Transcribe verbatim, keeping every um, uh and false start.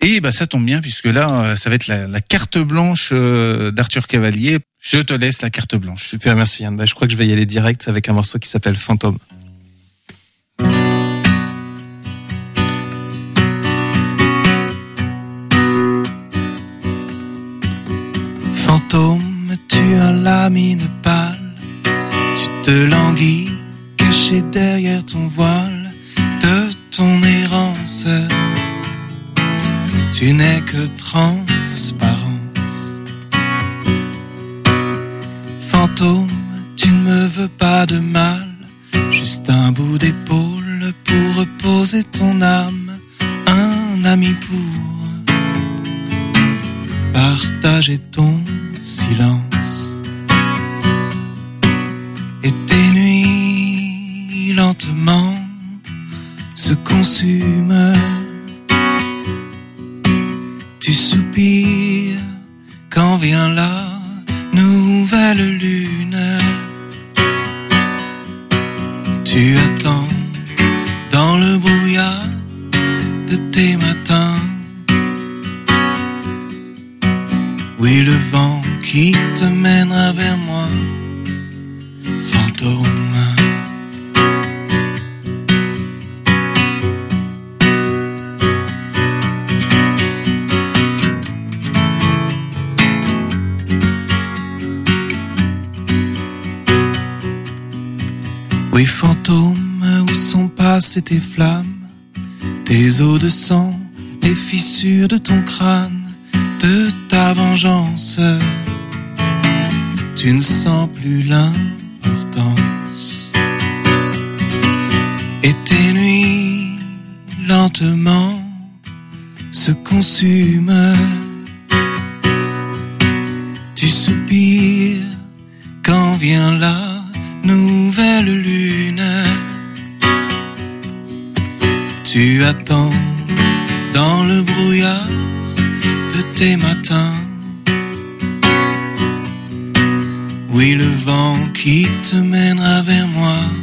Et bah ça tombe bien puisque là, ça va être la, la carte blanche euh, d'Arthur Cavalier. Je te laisse la carte blanche. Super, merci Yann. Bah, je crois que je vais y aller direct avec un morceau qui s'appelle Fantôme. Fantôme, tu as la mine pâle, tu te languis, caché derrière ton voile de ton errance. Tu n'es que transparence. Fantôme, tu ne me veux pas de mal, juste un bout d'épaule pour reposer ton âme, un ami pour partager ton silence. Et tes nuits lentement se consument. Tu soupires quand vient la nouvelle lune. Tu attends dans le brouillard de tes matins. Oui, le vent qui te mènera vers moi, fantôme. Oui, fantôme, où sont passées tes flammes, tes eaux de sang, les fissures de ton crâne, de ta vengeance? Tu ne sens plus l'importance. Et tes nuits lentement se consument. Tu soupires quand vient la nouvelle lune. Tu attends dans le brouillard de tes matins. Oui, le vent qui te mènera vers moi.